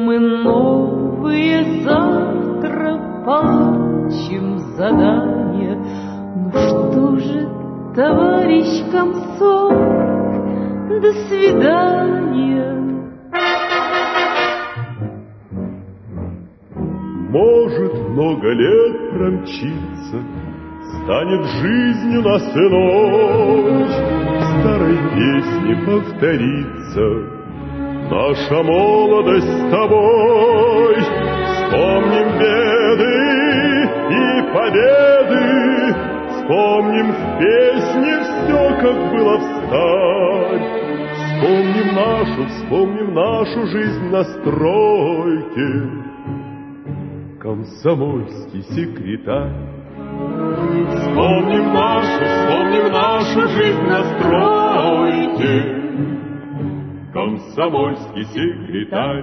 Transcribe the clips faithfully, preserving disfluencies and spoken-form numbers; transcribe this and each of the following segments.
мы новые завтра получим задание. Ну что же, товарищ комсорг, до свидания. Может, много лет промчится, станет жизнь у нас иной, в старой песне повторится наша молодость с тобой. Вспомним беды и победы, вспомним в песне все, как было встарь. Вспомним нашу, вспомним нашу жизнь на стройке. Комсомольский секретарь. Вспомним нашу, вспомним нашу жизнь на стройке. Комсомольский секретарь.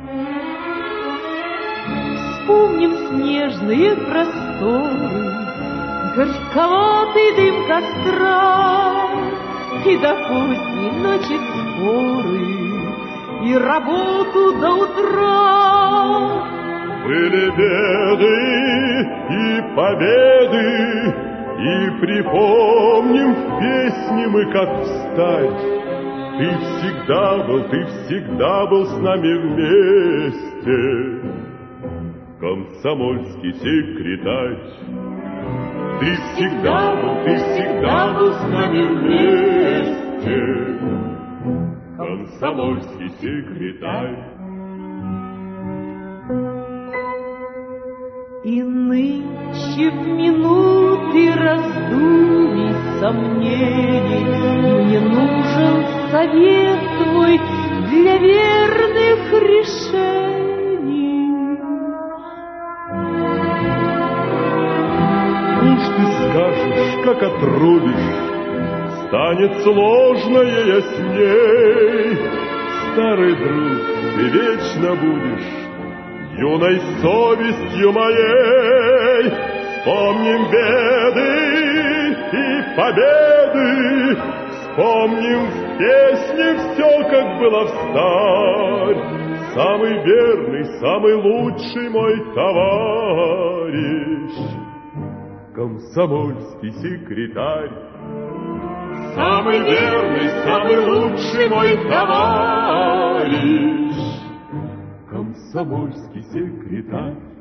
Вспомним снежные просторы, горьковатый дым костра, и до поздней ночи споры, и работу до утра. Были беды и победы, и припомним в песне мы, как встать. Ты всегда был, ты всегда был с нами вместе, комсомольский секретарь. Ты всегда был, ты всегда был с нами вместе, комсомольский секретарь. И нынче в минуты раздумий, сомнений мне нужен совет твой для верных решений. Уж ты скажешь, как отрубишь, станет сложное ясней. Старый друг, ты вечно будешь юной совестью моей. Вспомним беды и победы, вспомним в песне все, как было встарь. Самый верный, самый лучший мой товарищ, комсомольский секретарь. Самый верный, самый лучший мой товарищ, комсомольский секретарь.